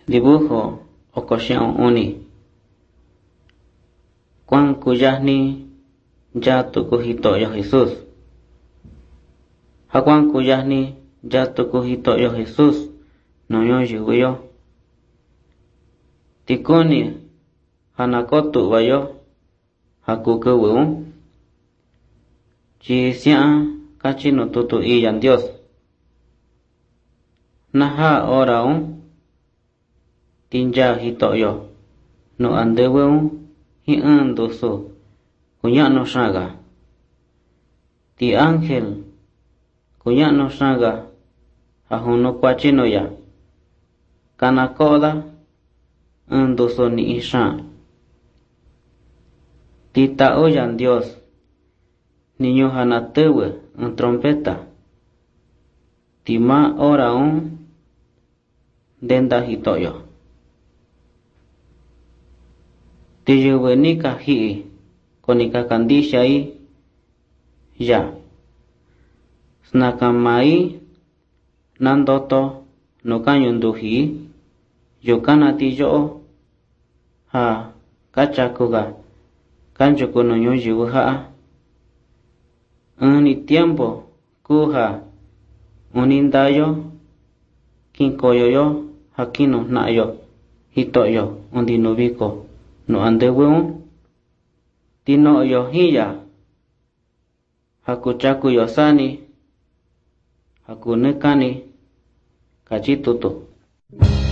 Dibujo okoxion uni. Kuan kuyahni ya tukujitoyo Jesús. Hakuan kuyahni ya tukujitoyo Jesús noño yuyo. Tikuni hanakotu bayo hakukuwu. Chi sia kachino tutu iyan Dios. Naha oraun tinja hitoyo no andeweun hi andoso kunyano shaga. Ti ángel kunyano shaga hahuno kwachino ya kanakoda andoso ni isha. Ti taoyan Dios niño hanatewe en trompeta. Ti ma oraun denda hitoyo. Ti yuwenika hii konika kandisha hii ya. Snakamai nandoto no kanyunduhi yokana ti yo ha kachakuga kanchuku no yuyu ha. Ani tiempo kuha unindayo kinkoyoyo hakino nayo hitoyo undinubiko no andeweun tino yo hiya hakuchaku yosani hakunekani kachitutu.